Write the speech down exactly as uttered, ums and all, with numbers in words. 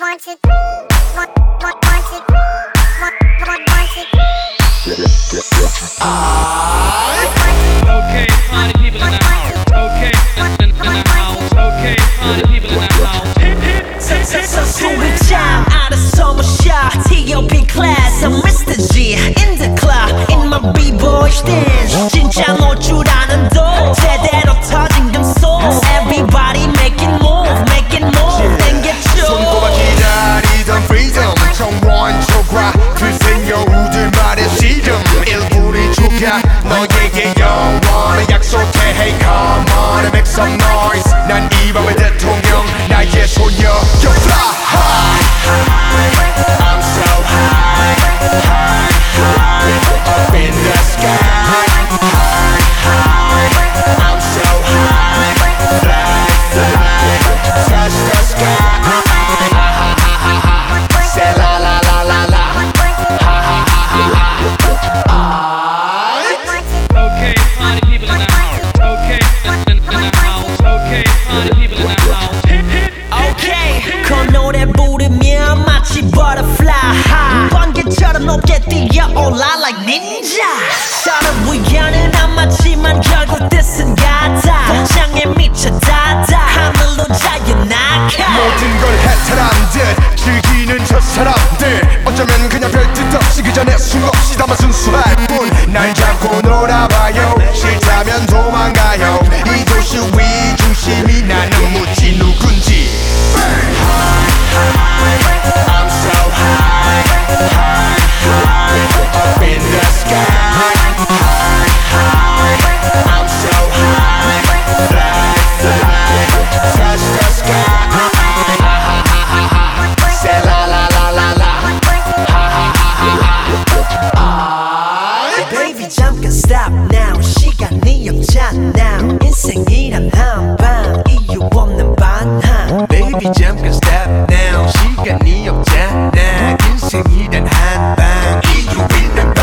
one, two, three. One, one, one, two, three. One, one, one, two, three. Okay, party people in the house. Okay, in, in, in the house. Okay, party people in the house. Hit, hit, 숨을 참 알아서 마셔 T O P class, I'm Mister G in the club, in my b-boy stance 진짜 놀 줄 아는 도 제대로 터진 금속 Everybody making move, making move 땡겨줘 손꼽아 기다리던 freedom 정원 초과 글쓴 여우들만의 시름 일부리 죽여 너에게 영원을 약속해 Hey come on and make some noise 난 이 밤의 대통령 나의 소녀 You fly high I'm so high high high up in the sky high high I'm so high fly fly touch the sky say la la la la la ha ha ha ha ha okay, party people in the house. Okay, in, in, in the house. Okay, party people in the house. Hit, hit, Okay, 그 노래 부르면 마치 butterfly high 번개처럼 높게 뛰어올라 like ninja 서로 우연은 안 맞지만 결국 뜻은 같아 복장에 미쳐 닿아 하늘로 자유 낙하 모든 걸 해탈한 듯 즐기는 저 사람들 어쩌면 그냥 별뜻 없이 그 전에 숨없이 담아 순수할 뿐 날 잡고 놀아봐요 싫다면 도망가요 이 도시 위 중심이 나는 묻지 누군지 I'm so high, high, high up in the sky high, high I'm so high, fly, fly touch the sky say la la la la la ha ha ha ha Baby 잠깐 stop now 시간이 없잖아 인생이란 한방 이유 없는 반항 Baby 잠깐 stop now 시간이 없잖아 인생이란 한방 이유 있는